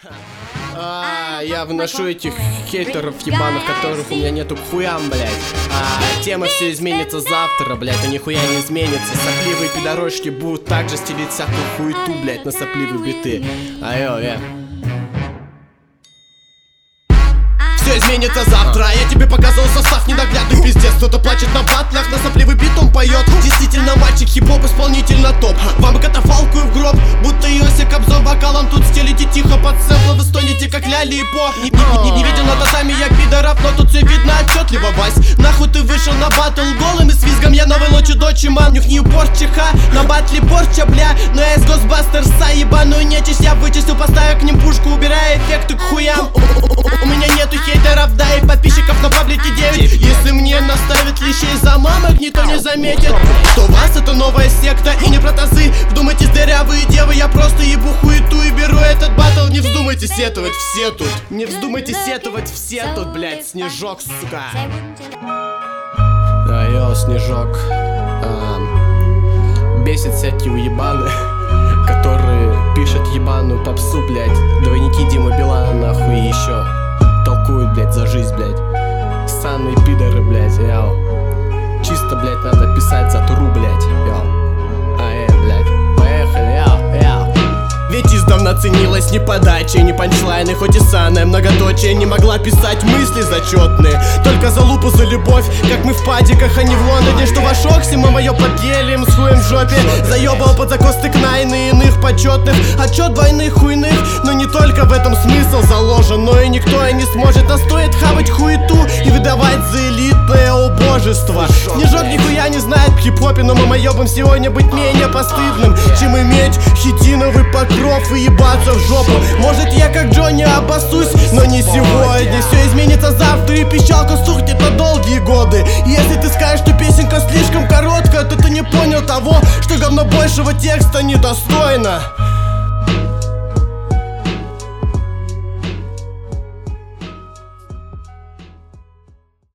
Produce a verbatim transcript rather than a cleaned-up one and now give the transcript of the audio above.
А, я вношу этих хейтеров ебаных, которых у меня нету к хуям, блять. А, тема все изменится завтра, блять, а нихуя не изменится. Сопливые пидорочки будут также стелить всякую хуету, блять, на сопливые биты. Айо, я. Все изменится завтра, я тебе показал состав ненаглядный пиздец. Кто-то плачет на батлах, на сопливый бит он поет. Действительно мальчик, хип-хоп исполнительно топ. Вам катафалку в гроб, будто Иосик обзор вокалом. Тут стелите тихо под сэмплом, вы стонете как ляли и по. Не, не, не, не видел на татами я пидоров, но тут все видно отчетливо, Вась. Нахуй ты вышел на батл голым и с визгом. Я новый лочу дочь и ман, нюхни порчиха. На батле порча, бля, но я из Госбастерса ебаную нечисть я вычистил, поставил к ним пушку, убирая эффекты к хуям. У меня нету хейтеров, да и подписчиков на паблике девять. Если мне наставят лещей за мамок, никто не заметит, что у вас это новая секта и не протазы. Вдумайтесь, дырявые девы, я просто ебу хуету и беру этот батл. Не вздумайте сетовать, все тут. Не вздумайте сетовать, все тут, блять. Снежок, сука. Айо, Снежок. а, Бесит всякие уебаны, которые пишут ебаную попсу, блять. Двойники Дима Билана, нахуй, и еще толкуют, блять, за жизнь, блять. Ссаные пидоры, блять, яу. Чисто, блять, надо писать за туру, блять, яу. А, э, блять, поехали, яу, яу. Ведь издавна ценилась не подача, не панчлайны, хоть и ссаная многоточие не могла писать мысли зачетные. Только за лупу, за любовь, как мы в падиках, а не в Лондоне. Что ваш Окси, мы мое подделим с хуем в жопе. Заебал под закосты кнайны иных почетных. Отчет двойных хуйных, но не только в этом смысл заложен. Но и никто и не сможет, а стоит хавать хуету и выдавать за элитное убожество. Снежок нихуя не знает в хип-хопе, но мы моебом сегодня быть менее постыдным, чем иметь хитиновый покров и ебаться в жопу. Может я как Джонни обоссусь, но не сегодня. Все изменится завтра и пищалка сухнет на долгие годы. И если ты скажешь, что песенка слишком короткая, то ты не понял того, что говно большего текста недостойно.